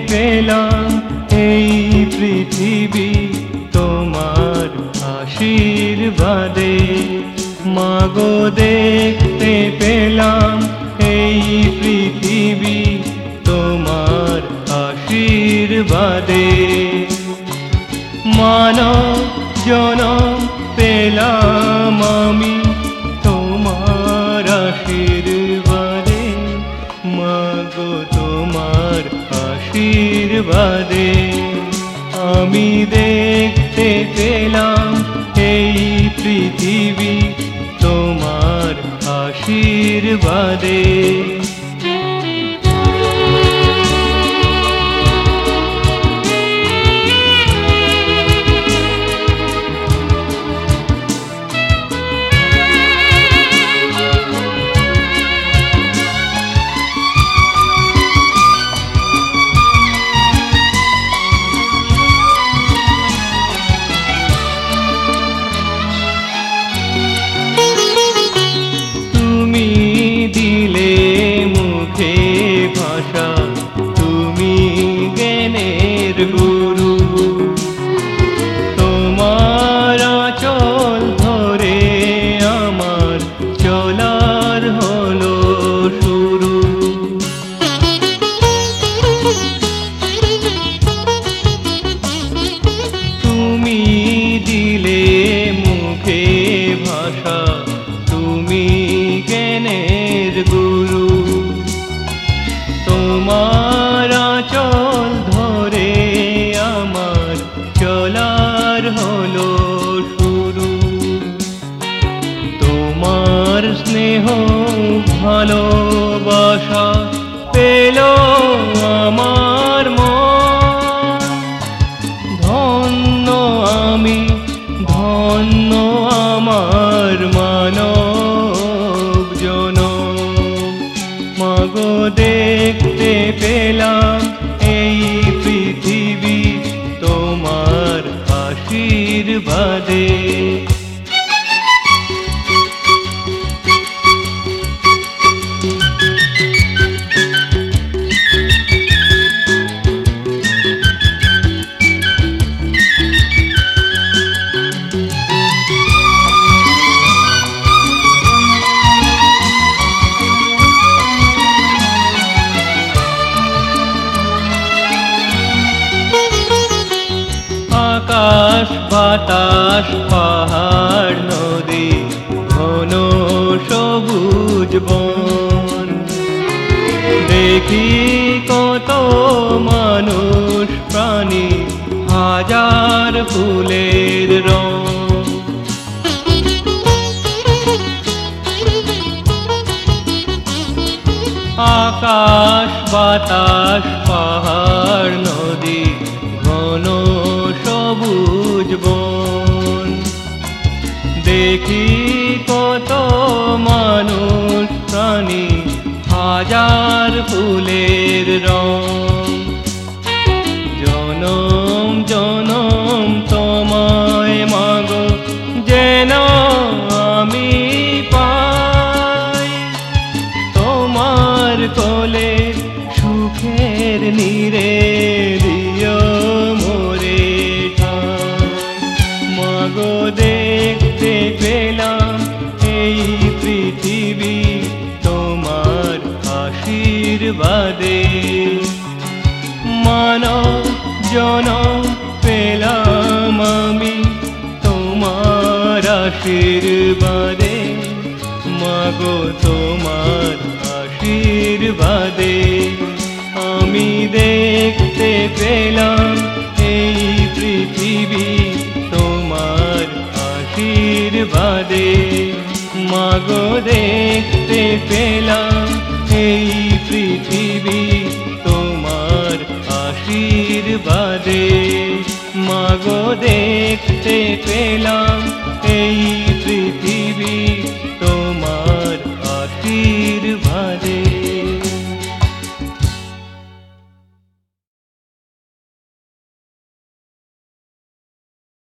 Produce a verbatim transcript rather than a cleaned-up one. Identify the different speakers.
Speaker 1: পেলাম এই পৃথিবী তোমার আশীর্বাদে। মাগো দেখতে পেলাম এই পৃথিবী তোমার আশীর্বাদে। মানব জনম পেলাম আমি তোমার আশীর্বাদে। মাগো তোমার আশীর্বাদে আমি দেখতে পেলাম এই পৃথিবী তোমার আশীর্বাদে। তুমি জ্ঞানের গুরু, তোমার আঁচল ধরে আমার চলার হলো শুরু। তুমি দিলে মুখে ভাষা, তুমি জ্ঞানের গুরু। তোমার আঁচল ধরে আমার চলার হলো শুরু। তোমার স্নেহ ভালোবাসা পেল আমার মন। ধন্য আমি, ধন্য আমার মানব জনম। মাগো দেখতে পেলাম এই পৃথিবী তোমার আশীর্বাদে। আকাশ বাতাস পাহাড় নদী ঘন সবুজ বন, দেখি কত মানুষ প্রাণী হাজার ফুলের রং। আকাশ বাতাস পাহাড় নদী ঘন সবুজ বন, দেখি কত মানুষ প্রাণী হাজার ফুলের রং। জনম জনম তোমায় মাগো যেন আমি পাই, তোমার কোলে সুখের নীরে দিও মোরে ঠাই। মাগো দেখতে পেলাম এই পৃথিবী তোমার আশীর্বাদে। মানব জনম পেলাম আমি তোমার আশীর্বাদে। মাগো তোমার আশীর্বাদে আমি দেখতে পেলাম এই পৃথিবী তোমার আশীর্বাদে। মাগো দেখতে পেলাম এই পৃথিবী তোমার আশীর্বাদে। মাগো দেখতে পেলাম এই পৃথিবী